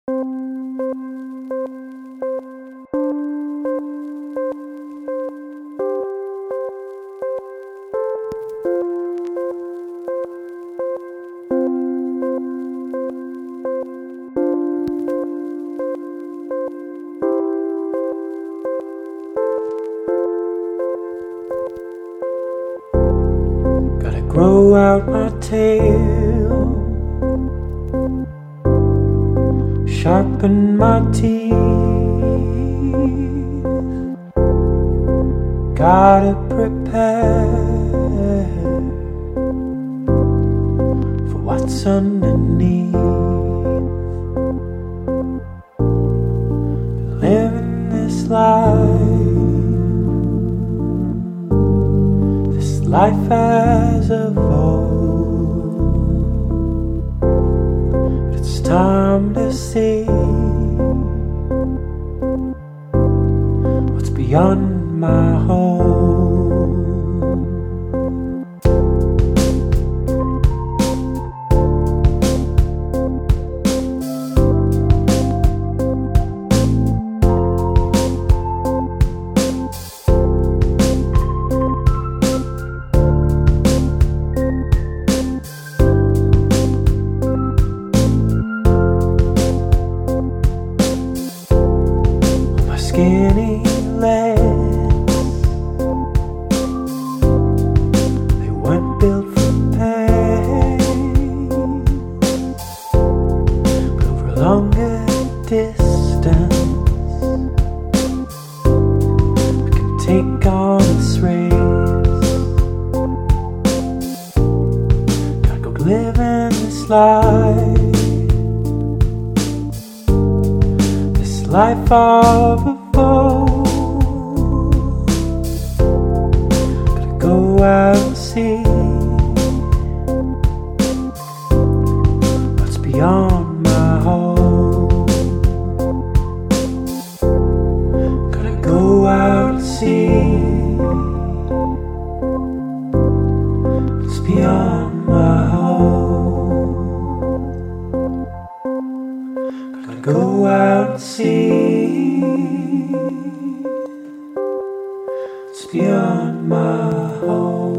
Gotta grow out my tail, sharpen my teeth, gotta prepare for what's underneath. Living this life has evolved, but it's time to see what's beyond my home. Skinny legs, they weren't built for pain, but over a longer distance we can take on this race. Gotta go living this life of a foe. Gotta go out and see what's beyond my home. Gotta go out and see what's beyond my home. Gotta go out and see it's beyond my home.